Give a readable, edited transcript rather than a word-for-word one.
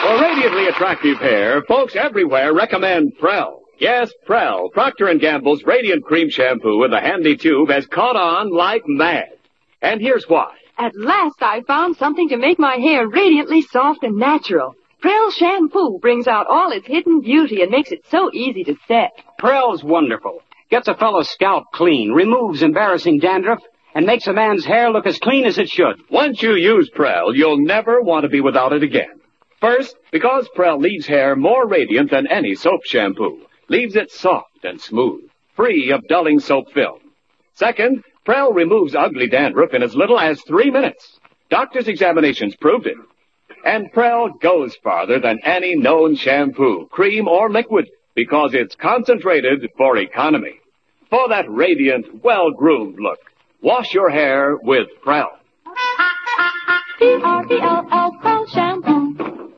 For radiantly attractive hair, folks everywhere recommend Prell. Yes, Prell, Procter & Gamble's Radiant Cream Shampoo with a handy tube has caught on like mad. And here's why. At last I found something to make my hair radiantly soft and natural. Prell shampoo brings out all its hidden beauty and makes it so easy to set. Prell's wonderful. Gets a fellow's scalp clean, removes embarrassing dandruff, and makes a man's hair look as clean as it should. Once you use Prell, you'll never want to be without it again. First, because Prell leaves hair more radiant than any soap shampoo. Leaves it soft and smooth, free of dulling soap film. Second, Prell removes ugly dandruff in as little as 3 minutes. Doctors' examinations proved it. And Prell goes farther than any known shampoo, cream, or liquid because it's concentrated for economy. For that radiant, well-groomed look, wash your hair with Prell. Prell shampoo.